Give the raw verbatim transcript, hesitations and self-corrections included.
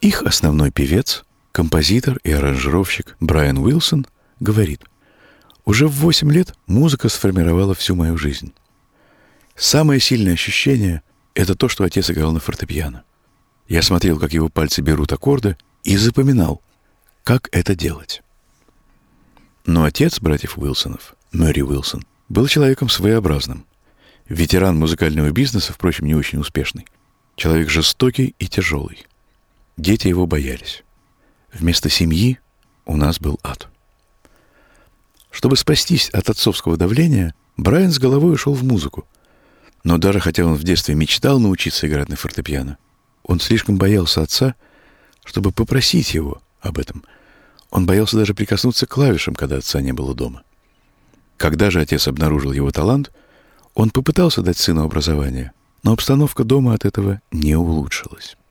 Их основной певец, композитор и аранжировщик Брайан Уилсон говорит: «Уже в восемь лет музыка сформировала всю мою жизнь. Самое сильное ощущение — это то, что отец играл на фортепиано. Я смотрел, как его пальцы берут аккорды, и запоминал, как это делать». Но отец братьев Уилсонов, Мэри Уилсон, был человеком своеобразным. Ветеран музыкального бизнеса, впрочем, не очень успешный. Человек жестокий и тяжелый. Дети его боялись. Вместо семьи у нас был ад. Чтобы спастись от отцовского давления, Брайан с головой ушел в музыку. Но даже хотя он в детстве мечтал научиться играть на фортепиано, он слишком боялся отца, чтобы попросить его об этом. Он боялся даже прикоснуться к клавишам, когда отца не было дома. Когда же отец обнаружил его талант, он попытался дать сыну образование, но обстановка дома от этого не улучшилась.